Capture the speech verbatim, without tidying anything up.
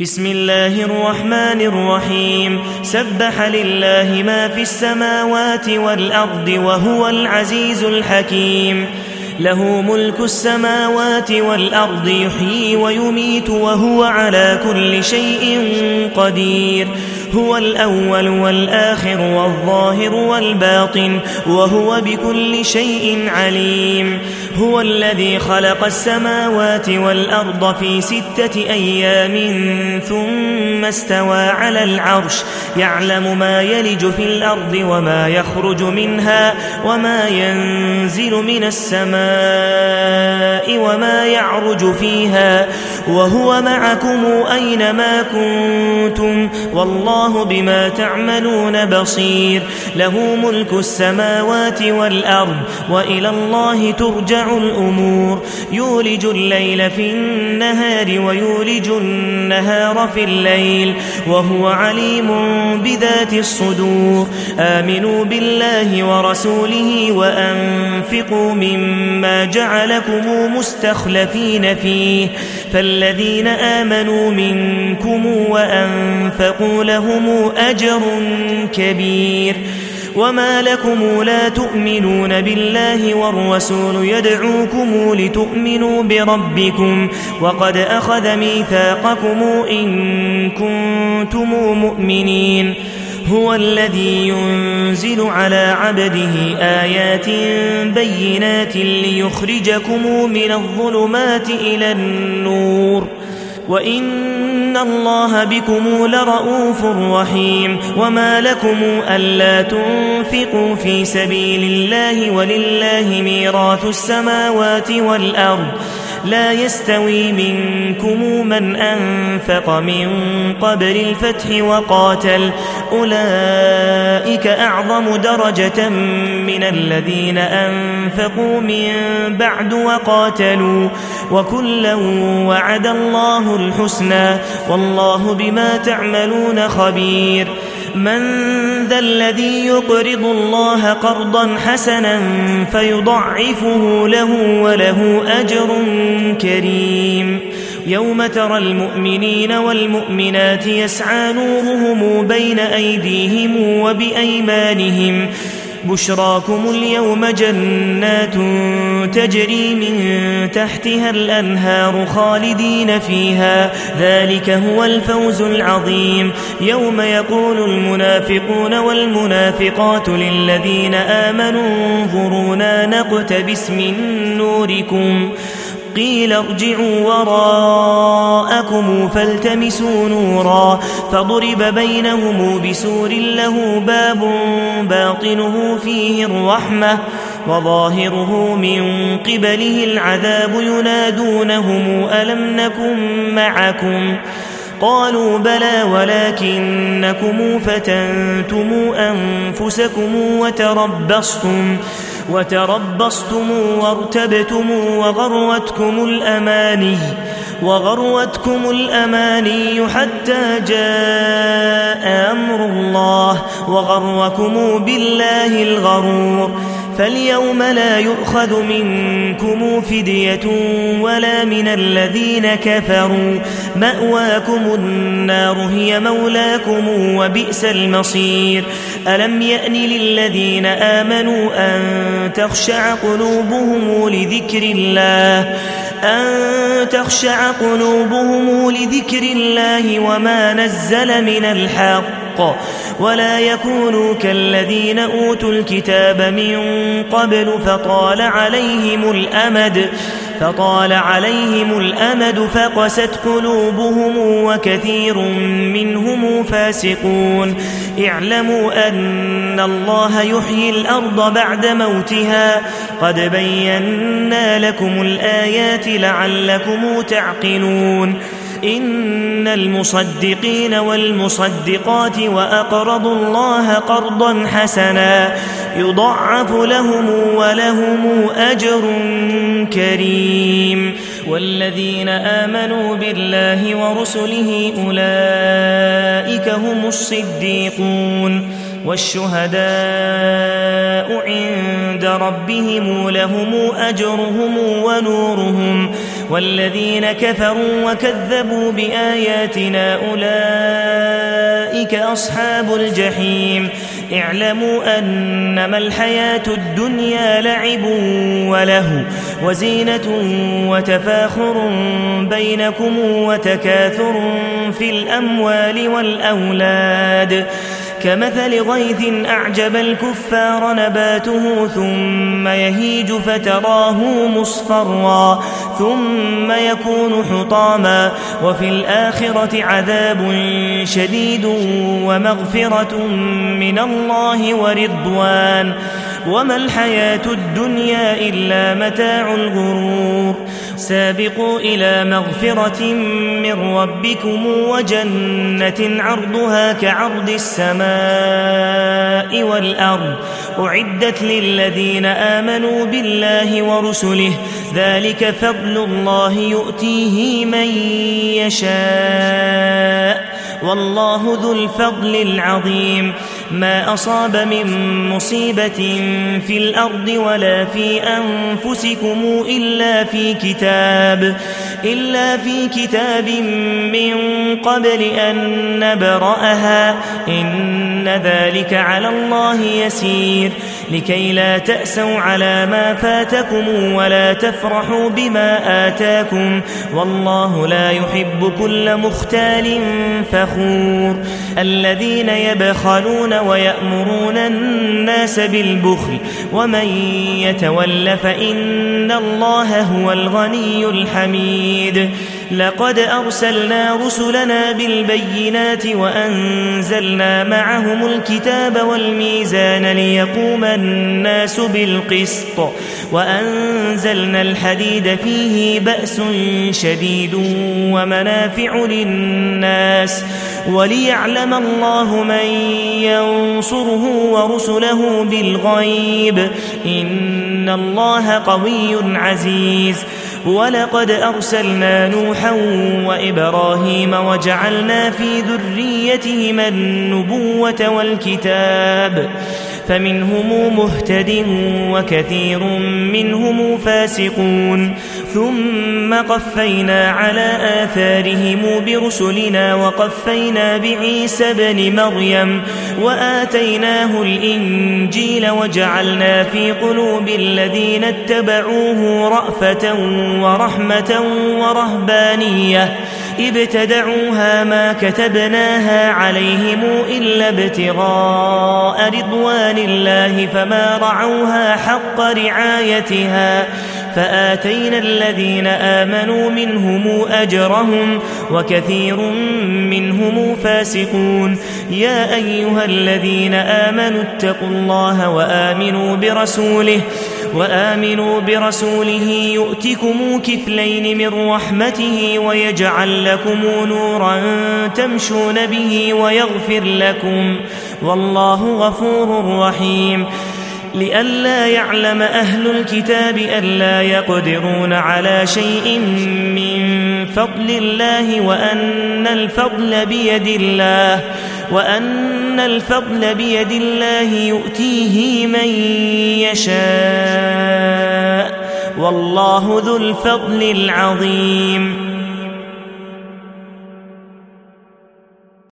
بسم الله الرحمن الرحيم سبح لله ما في السماوات والأرض وهو العزيز الحكيم له ملك السماوات والأرض يحيي ويميت وهو على كل شيء قدير هو الأول والآخر والظاهر والباطن وهو بكل شيء عليم هو الذي خلق السماوات والأرض في ستة أيام ثم استوى على العرش يعلم ما يلج في الأرض وما يخرج منها وما ينزل من السماء وما يعرج فيها وهو معكم أينما كنتم والله بما تعملون بصير له ملك السماوات والأرض وإلى الله ترجع الأمور يولج الليل في النهار ويولج النهار في الليل وهو عليم بذات الصدور آمنوا بالله ورسوله وأنفقوا مما جعلكم مستخلفين فيه فالذين آمنوا منكم وأنفقوا لهم أجر كبير وما لكم لا تؤمنون بالله والرسول يدعوكم لتؤمنوا بربكم وقد أخذ ميثاقكم إن كنتم مؤمنين هو الذي ينزل على عبده آيات بينات ليخرجكم من الظلمات إلى النور وإن الله بكم لرؤوف رحيم وما لكم ألا تنفقوا في سبيل الله ولله ميراث السماوات والأرض لا يستوي منكم من أنفق من قبل الفتح وقاتل أولئك أعظم درجة من الذين أنفقوا من بعد وقاتلوا وكلا وعد الله الحسنى والله بما تعملون خبير من ذا الذي يقرض الله قرضا حسنا فيضعفه له وله أجر كريم يوم ترى المؤمنين والمؤمنات يسعى نورهم بين أيديهم وبأيمانهم بشراكم اليوم جنات تجري من تحتها الأنهار خالدين فيها ذلك هو الفوز العظيم يوم يقول المنافقون والمنافقات للذين آمنوا انظرونا نقتبس من نوركم قيل ارجعوا وراءكم فالتمسوا نورا فضرب بينهم بسور له باب باطنه فيه الرحمة وظاهره من قبله العذاب ينادونهم ألم نكن معكم قالوا بلى ولكنكم فتنتم أنفسكم وتربصتم وتربصتم وارتبتم وغرتكم الأماني وغرتكم الأماني حتى جاء أمر الله وغركم بالله الغرور فاليوم لا يؤخذ منكم فدية ولا من الذين كفروا مأواكم النار هي مولاكم وبئس المصير ألم يأن للذين آمنوا أن تخشع قلوبهم لذكر الله أن تخشع قلوبهم لذكر الله وما نزل من الحق ولا يكونوا كالذين أوتوا الكتاب من قبل فطال عليهم الأمد فطال عليهم الأمد فقست قلوبهم وكثير منهم فاسقون اعلموا أن الله يحيي الأرض بعد موتها قد بينا لكم الآيات لعلكم تعقلون إن المصدقين والمصدقات وأقرضوا الله قرضا حسنا يضعف لهم ولهم أجر كريم والذين آمنوا بالله ورسله أولئك هم الصديقون والشهداء عند ربهم لهم أجرهم ونورهم والذين كفروا وكذبوا بآياتنا أولئك أصحاب الجحيم اعلموا أنما الحياة الدنيا لعب وله وزينة وتفاخر بينكم وتكاثر في الأموال والأولاد كمثل غيث أعجب الكفار نباته ثم يهيج فتراه مصفرا ثم يكون حطاما وفي الآخرة عذاب شديد ومغفرة من الله ورضوان وما الحياة الدنيا إلا متاع الغرور سابقوا إلى مغفرة من ربكم وجنة عرضها كعرض السماء والأرض أعدت للذين آمنوا بالله ورسله ذلك فضل الله يؤتيه من يشاء والله ذو الفضل العظيم ما أصاب من مصيبة في الأرض ولا في أنفسكم إلا في كتاب إلا في كتاب من قبل أن نبرأها إن ذلك على الله يسير لكي لا تأسوا على ما فاتكم ولا تفرحوا بما آتاكم والله لا يحب كل مختال فخور الذين يبخلون ويأمرون الناس بالبخل ومن يتول فإن الله هو الغني الحميد لقد أرسلنا رسلنا بالبينات وأنزلنا معهم الكتاب والميزان ليقوم الناس بالقسط وأنزلنا الحديد فيه بأس شديد ومنافع للناس وليعلم الله من ينصره ورسله بالغيب إن الله قوي عزيز ولقد أرسلنا نوحا وإبراهيم وجعلنا في ذريتهما النبوة والكتاب فمنهم مهتد وكثير منهم فاسقون ثم قفينا على آثارهم برسلنا وقفينا بعيسى بن مريم وآتيناه الإنجيل وجعلنا في قلوب الذين اتبعوه رأفة ورحمة ورهبانية ابتدعوها ما كتبناها عليهم إلا ابتغاء رضوان الله فما رعوها حق رعايتها فآتينا الذين آمنوا منهم أجرهم وكثير منهم فاسقون يا أيها الذين آمنوا اتقوا الله وآمنوا برسوله وآمنوا برسوله يؤتكم كفلين من رحمته ويجعل لكم نورا تمشون به ويغفر لكم والله غفور رحيم لئلا يعلم أهل الكتاب ألا يقدرون على شيء من فضل الله وأن الفضل بيد الله وأن الفضل بيد الله يؤتيه من يشاء والله ذو الفضل العظيم